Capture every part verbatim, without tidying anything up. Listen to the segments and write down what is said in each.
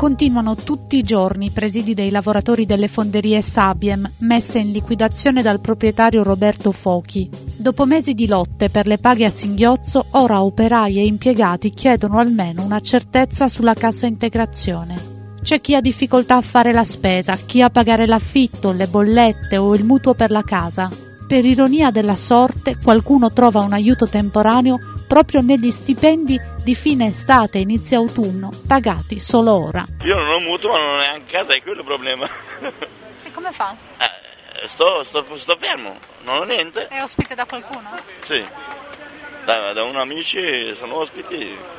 Continuano tutti i giorni i presidi dei lavoratori delle fonderie Sabiem, messe in liquidazione dal proprietario Roberto Fochi. Dopo mesi di lotte per le paghe a singhiozzo, ora operai e impiegati chiedono almeno una certezza sulla cassa integrazione. C'è chi ha difficoltà a fare la spesa, chi a pagare l'affitto, le bollette o il mutuo per la casa. Per ironia della sorte, qualcuno trova un aiuto temporaneo proprio negli stipendi di fine estate e inizio autunno, pagati solo ora. Io non ho mutuo, ma non ho neanche casa, è quello il problema. E come fa? Eh, sto, sto, sto fermo, non ho niente. È ospite da qualcuno? Sì, da, da un amici sono ospiti,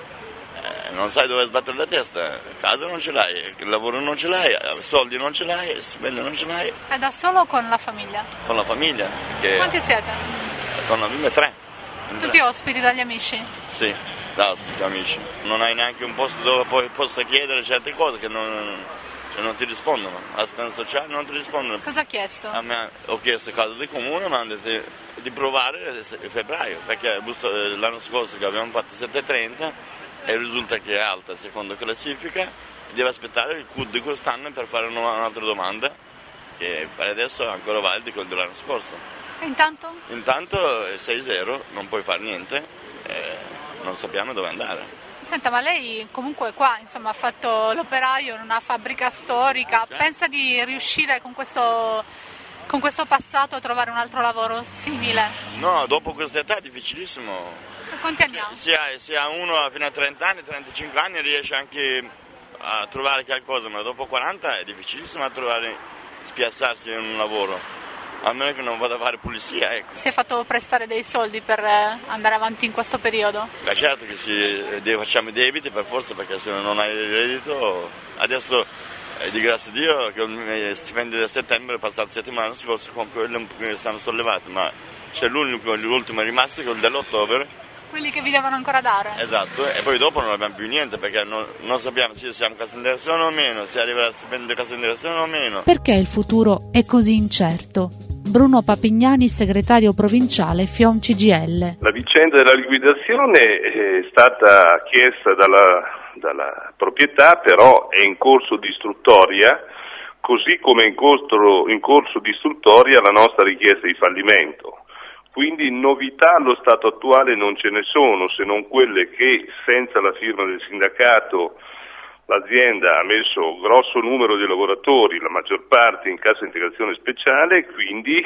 eh, non sai dove sbattere la testa, casa non ce l'hai, il lavoro non ce l'hai, soldi non ce l'hai, stipendio non ce l'hai. È da solo o con la famiglia? Con la famiglia. Che Quanti siete? Con la famiglia tre. Tutti ospiti dagli amici? Sì, da ospiti amici. Non hai neanche un posto dove poi possa chiedere certe cose che non, cioè non ti rispondono. Assistenza sociale non ti rispondono. Cosa ha chiesto? A me ho chiesto casa di comune, ma hanno detto di provare a febbraio, perché l'anno scorso che abbiamo fatto sette virgola trenta e risulta che è alta secondo classifica, deve aspettare il C U D di quest'anno per fare un'altra domanda, che per adesso è ancora valida quello dell'anno scorso. E intanto? Intanto sei zero, non puoi fare niente, eh, non sappiamo dove andare. Senta, ma lei comunque qua insomma ha fatto l'operaio in una fabbrica storica, Cioè? Pensa di riuscire con questo, con questo passato a trovare un altro lavoro simile? No, dopo questa età è difficilissimo. E quanti anni ha? Se ha, se ha uno fino a trenta anni, trentacinque anni riesce anche a trovare qualcosa, ma dopo quaranta è difficilissimo a trovare, spiazzarsi in un lavoro. A meno che non vada a fare pulizia, ecco. Si è fatto prestare dei soldi per andare avanti in questo periodo? Beh, certo che si, facciamo i debiti per forza, perché se non hai il reddito, adesso eh, di grazia di Dio che il stipendio di settembre è passato la settimana scorsa, con quello un pochino siamo sollevati, ma c'è l'unico, l'ultimo rimasto, quello dell'ottobre. Quelli che vi devono ancora dare? Esatto, e poi dopo non abbiamo più niente, perché non, non sappiamo se siamo cassa integrazione o meno, se arriverà il stipendio di cassa integrazione o meno. Perché il futuro è così incerto? Bruno Papignani, segretario provinciale F I O M C G I L. La vicenda della liquidazione è stata chiesta dalla, dalla proprietà, però è in corso di istruttoria, così come è in corso, in corso di istruttoria la nostra richiesta di fallimento. Quindi novità allo stato attuale non ce ne sono, se non quelle che senza la firma del sindacato l'azienda ha messo un grosso numero di lavoratori, la maggior parte in cassa integrazione speciale, quindi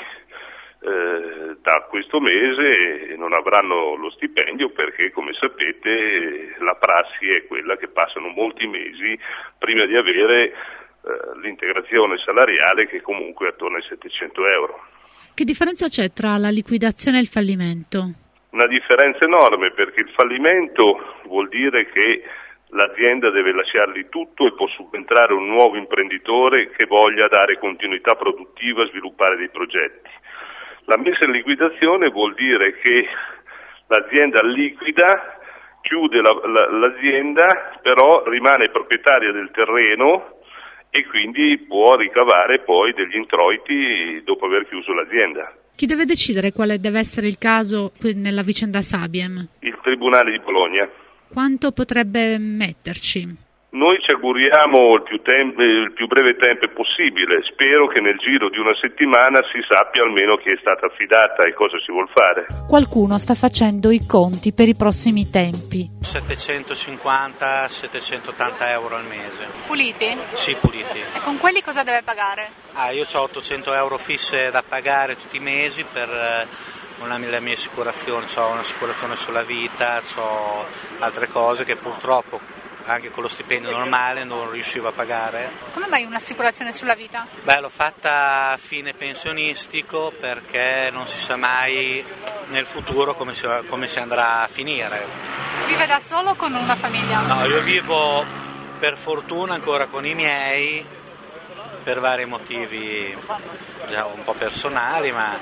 eh, da questo mese non avranno lo stipendio perché, come sapete, la prassi è quella che passano molti mesi prima di avere eh, l'integrazione salariale, che comunque è attorno ai settecento euro. Che differenza c'è tra la liquidazione e il fallimento? Una differenza enorme, perché il fallimento vuol dire che l'azienda deve lasciargli tutto e può subentrare un nuovo imprenditore che voglia dare continuità produttiva, sviluppare dei progetti. La messa in liquidazione vuol dire che l'azienda liquida, chiude la, la, l'azienda, però rimane proprietaria del terreno e quindi può ricavare poi degli introiti dopo aver chiuso l'azienda. Chi deve decidere quale deve essere il caso nella vicenda Sabiem? Il Tribunale di Bologna. Quanto potrebbe metterci? Noi ci auguriamo il più, tempo, il più breve tempo possibile, spero che nel giro di una settimana si sappia almeno chi è stata affidata e cosa si vuol fare. Qualcuno sta facendo i conti per i prossimi tempi. settecentocinquanta settecentottanta euro al mese. Puliti? Sì, puliti. E con quelli cosa deve pagare? Ah, io ho ottocento euro fisse da pagare tutti i mesi per una, la mia assicurazione, ho un'assicurazione sulla vita, ho altre cose che purtroppo anche con lo stipendio normale non riuscivo a pagare. Come mai un'assicurazione sulla vita? Beh, l'ho fatta a fine pensionistico perché non si sa mai nel futuro come si, come si andrà a finire. Vive da solo o con una famiglia? No, io vivo per fortuna ancora con i miei, per vari motivi diciamo, un po' personali, ma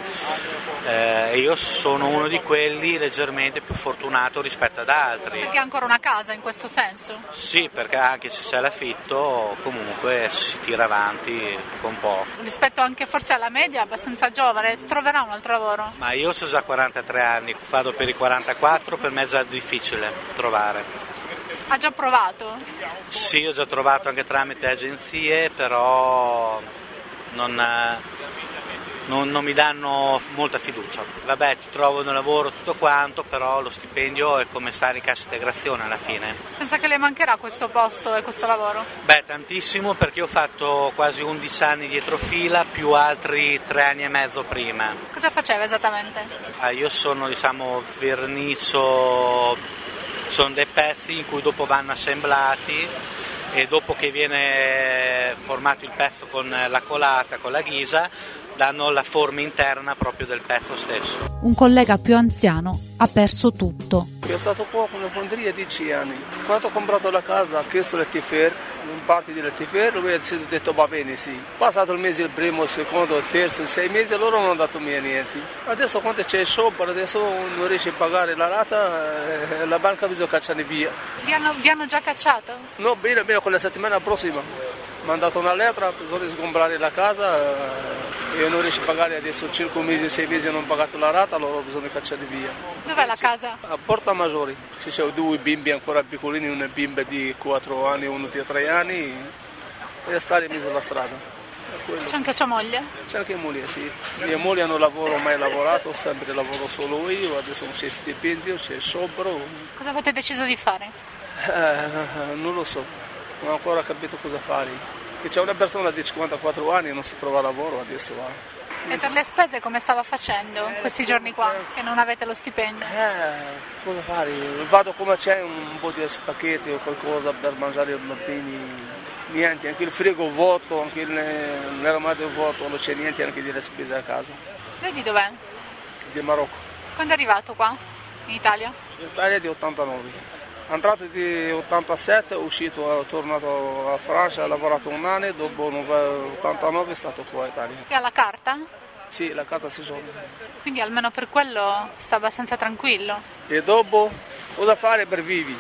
eh, io sono uno di quelli leggermente più fortunato rispetto ad altri. Perché ha ancora una casa in questo senso? Sì, perché anche se c'è l'affitto comunque si tira avanti un po'. Rispetto anche forse alla media, abbastanza giovane, troverà un altro lavoro? Ma io ho già quarantatré anni, vado per i quarantaquattro, per me è già difficile trovare. Ha già provato? Sì, ho già trovato anche tramite agenzie, però non, non, non mi danno molta fiducia. Vabbè, ti trovano lavoro tutto quanto, però lo stipendio è come stare in cassa integrazione alla fine. Pensa che le mancherà questo posto e questo lavoro? Beh, tantissimo, perché ho fatto quasi undici anni dietro fila, più altri tre anni e mezzo prima. Cosa faceva esattamente? Ah, io sono, diciamo, vernicio. Sono dei pezzi in cui dopo vanno assemblati e dopo che viene formato il pezzo con la colata, con la ghisa, danno la forma interna proprio del pezzo stesso. Un collega più anziano ha perso tutto. Io sono stato qua con la fonderia dieci anni. Quando ho comprato la casa, ho chiesto l'Ettifer, un parte di l'Ettifer, lui ha detto va bene, sì. Passato il mese, il primo, il secondo, il terzo, il sei mesi, loro non hanno dato mai niente. Adesso quando c'è il sciopero, adesso non riesce a pagare la rata, la banca bisogna cacciare via. Vi hanno, vi hanno già cacciato? No, bene, bene, con la settimana prossima. Mi hanno dato una lettera, bisogna sgombrare la casa. Io non riesco a pagare adesso cinque mesi, sei mesi e non ho pagato la rata, allora bisogna cacciare via. Dov'è la casa? A Porta Maggiore. Ci sono due bimbi ancora piccolini, una bimba di quattro anni e uno di tre anni, e stare in mezzo alla strada. C'è anche sua moglie? C'è anche moglie, sì. Mia moglie non lavoro, mai lavorato, sempre lavoro solo io, adesso non c'è stipendio, c'è sciopero. Cosa avete deciso di fare? Eh, non lo so, non ho ancora capito cosa fare. Che c'è una persona di cinquantaquattro anni e non si trova lavoro, adesso va. E per le spese come stava facendo questi giorni qua, che non avete lo stipendio? Eh, cosa fare? Vado come c'è un po' di spaghetti o qualcosa per mangiare ai bambini, niente, anche il frigo vuoto, anche l'armadio vuoto, non c'è niente anche delle spese a casa. Lei di dov'è? Di Marocco. Quando è arrivato qua, in Italia? In Italia è di ottantanove. È entrato di ottantasette, è uscito, è tornato a Francia, ha lavorato un anno, dopo ottantanove è stato qua in Italia. E ha la carta? Sì, la carta si sono. Quindi almeno per quello sta abbastanza tranquillo. E dopo cosa fare per vivi?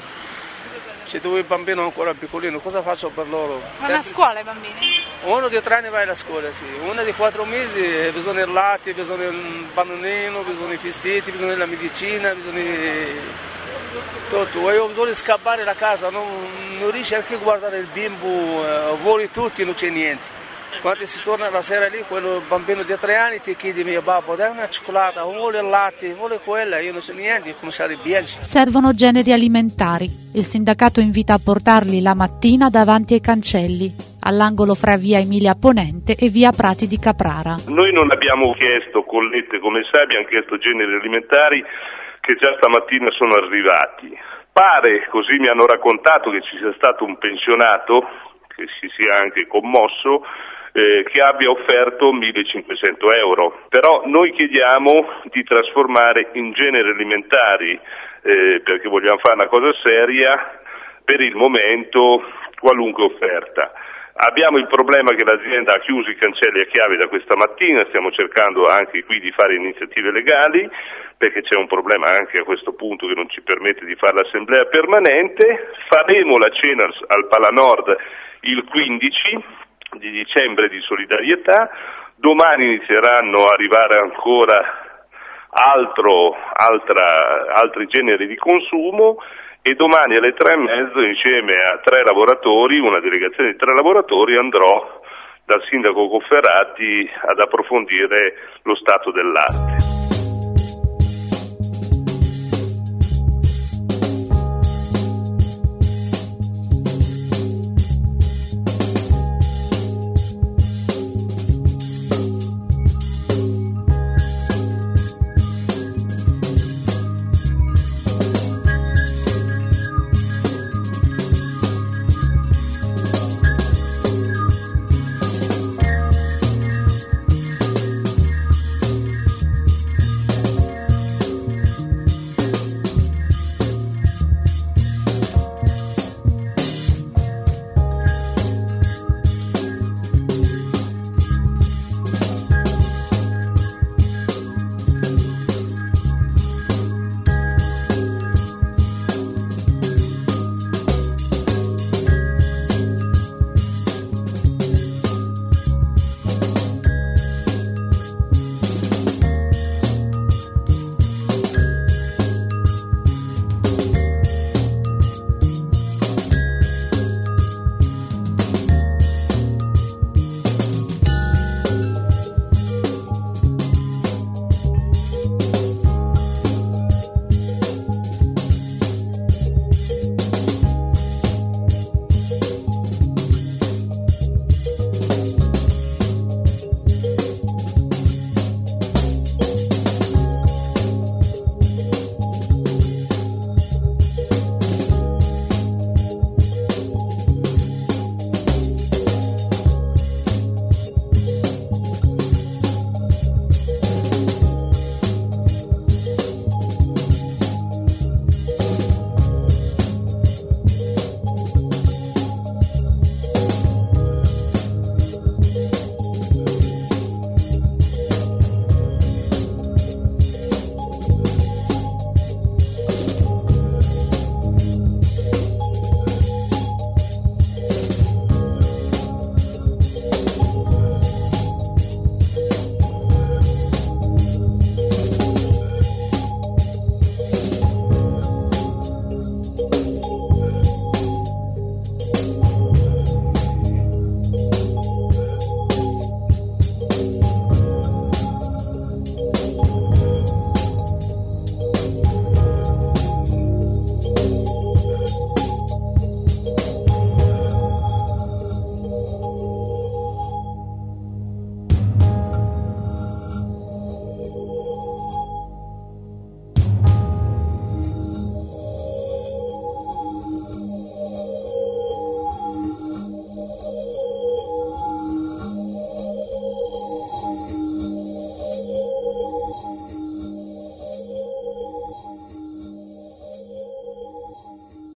C'è due bambini ancora piccolini, cosa faccio per loro? Vanno a scuola i bambini? Uno di tre anni va alla scuola, sì. Uno di quattro mesi, bisogna il latte, bisogna il bannonino, bisogna i vestiti, bisogna la medicina, bisogna tutto. Io bisogna scappare da casa, non, non riesci anche a guardare il bimbo, eh, voli tutti, non c'è niente. Quando si torna la sera lì, quello bambino di tre anni ti chiede mio babbo, dai una cioccolata, vuole il latte, vuole quella, io non so niente, cominciare a arrabbiarci. Servono generi alimentari. Il sindacato invita a portarli la mattina davanti ai cancelli, all'angolo fra via Emilia Ponente e via Prati di Caprara. Noi non abbiamo chiesto collette come sai, abbiamo chiesto generi alimentari che già stamattina sono arrivati. Pare, così mi hanno raccontato, che ci sia stato un pensionato, che si sia anche commosso, eh, che abbia offerto millecinquecento euro. Però noi chiediamo di trasformare in generi alimentari, eh, perché vogliamo fare una cosa seria, per il momento qualunque offerta. Abbiamo il problema che l'azienda ha chiuso i cancelli a chiave da questa mattina, stiamo cercando anche qui di fare iniziative legali, perché c'è un problema anche a questo punto che non ci permette di fare l'assemblea permanente. Faremo la cena al Palanord il quindici di dicembre di solidarietà, domani inizieranno a arrivare ancora altro, altra, altri generi di consumo, e domani alle tre e mezzo insieme a tre lavoratori, una delegazione di tre lavoratori, andrò dal sindaco Cofferati ad approfondire lo stato dell'arte.